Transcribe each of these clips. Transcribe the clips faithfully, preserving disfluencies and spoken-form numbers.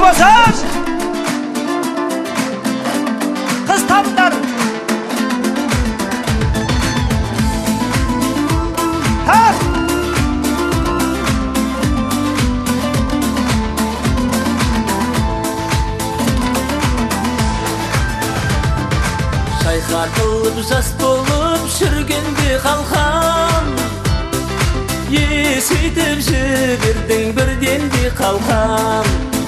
болсын! Қыз табыңдар! Шайқатылып жас болып жүргенде қалқам, есейтіп жібердің бірден де қалқам.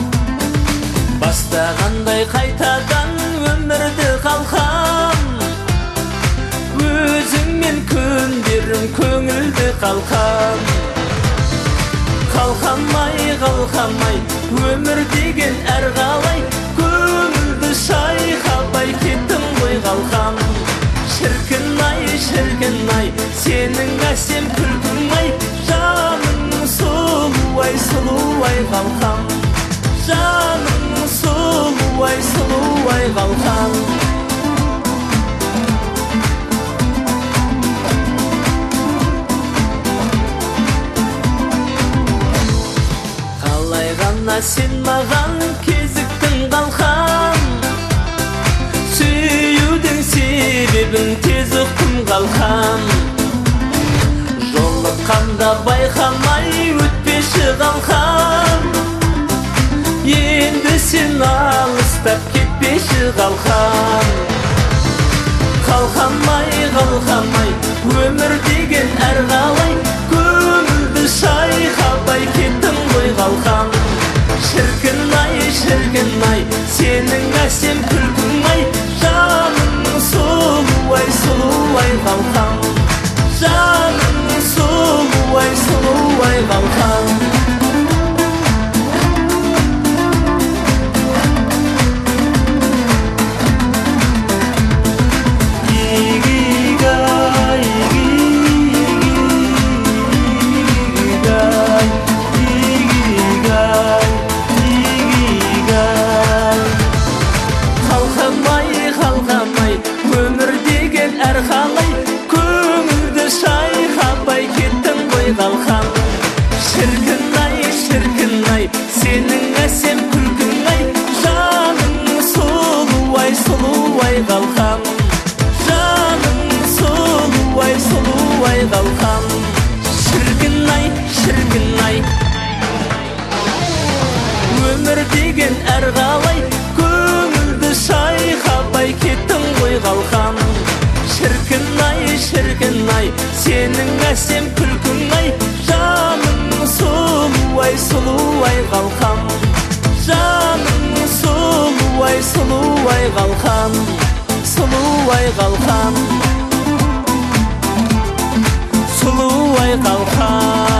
Бастағандай қайтадан өмірді қалқам, өзіңмен көндерім көңілді қалқам. Қалқамай, қалқамай, өмір деген әр қалай, көңілді шайқапай кеттім ғой қалқам. Шіркін-ай, шіркін-ай, сенің әсем күлкің-ай, жаның сұлу-ай, сұлу-ай қалқам. Жаның сұлу-ай, сұлу-ай қалқам. Қалай ғана сен маған кезіктің қалқам, сүюдің себебін тез ұқтым қалқам. Жолыққанда байқамай өтпеші қалқам, енді сен алыстап кетпеші қалқам. Қалқамай, қалқамай, өмір деген әр қалай, көңілді шайқапай кеттім ғой қалқам. Шіркін-ай, шіркін-ай, сенің әсем күлкің-ай, жаның сұлу-ай, сұлу-ай қалқам. Жаның сұлу-ай, сұлу-ай қалқам. Қалқам, шіркін-ай, шіркін-ай, сенің әсем күлкің-ай, жаның сұлу-ай, сұлу-ай қалқам. Жаның сұлу-ай, сұлу-ай қалқам. Шіркін-ай, шіркін-ай, өмір деген әр қалай, көңілді шайқапай кеттің ғой қалқам. Шіркін-ай, шіркін-ай, сенің әсем күлкің-ай, жаның сұлу-ай, сұлу-ай қалқам. Жаның сұлу-ай, сұлу-ай қалқам. Сұлу-ай қалқам. Сұлу-ай қалқам.